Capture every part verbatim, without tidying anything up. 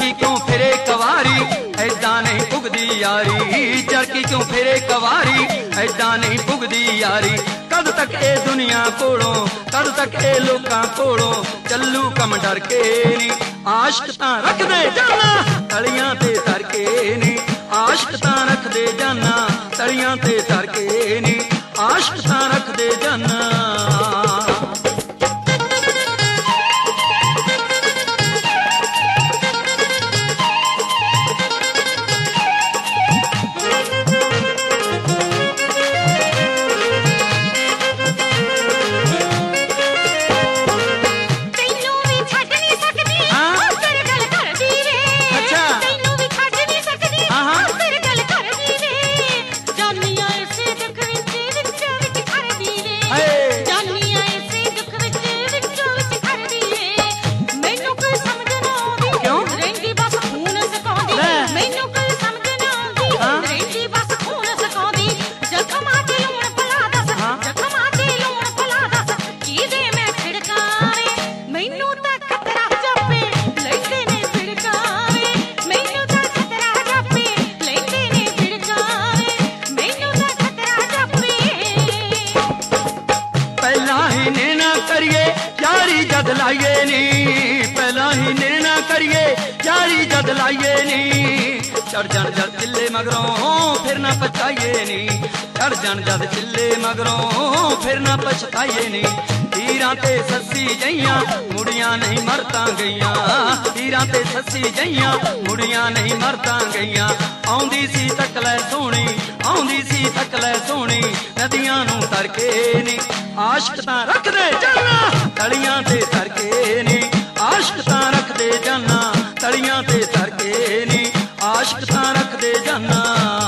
चरखी क्यों फिरे कवारी ऐदा नहीं पुगदी यारी चरखी क्यों फिरे कवारी ऐदा नहीं पुगदी यारी कद तक ए दुनिया कोलों कद तक ए लोकां कोलों चलू कम डर के नी आशिक तां रख दे जाना तलियां ते धर के नी आशिक तां रख दे जाना तलियां ते धर के नी आशिक तां रख दे जाना जद लाइए नी पहला ही निर्णय करिए यारी जद लाइए नी चढ़ जान जद चिल्ले मगरों फिर ना पछताइए नी चढ़ जान जद चिल्ले मगरों फिर ना पछताइए नी तीरां ते सस्सी जइयां मुड़ियां नहीं मरता गईयां तीरां ते सस्सी जइयां मुड़ियां नहीं मरता गईयां आउंदी सी तकलै सोहणी आउंदी सी तकलै सोहणी नदियां नूं तर के नी आशिक तां रख दे जाना तलियां ते धर के नी आशिक तां रख दे जाना तलियां ते धर के नी आशिक तां रख दे जाना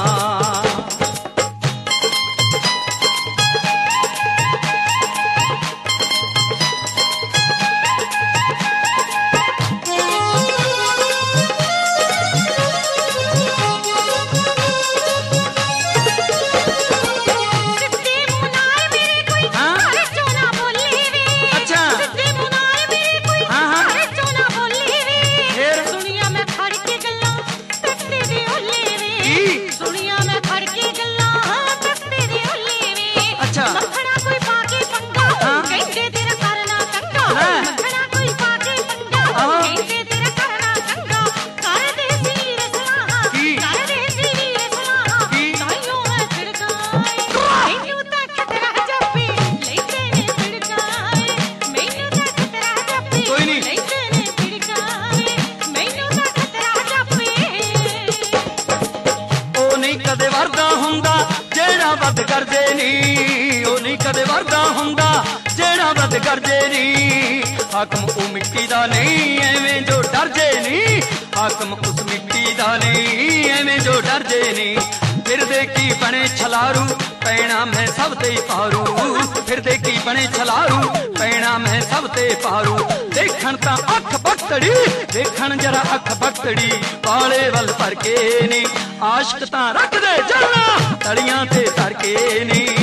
वध करदे नी ओ नहीं कदे वर्दा हुंदा जेड़ा वध करदे नी हाकम ओ मिट्टी दा नहीं एवें जो डर जे नी हाकम उस मिट्टी दा नहीं एवें जो डर जे नी फिर दे की बने छलारू पैना मैं सब ते पारू फिर दे की बने छलारू पैना मैं सब ते पारू देखण ता अख बकड़ी देखण जरा अख बकड़ी पाले वल पर के नी आशिक तां रख दे जाना तलियां ते धर के नी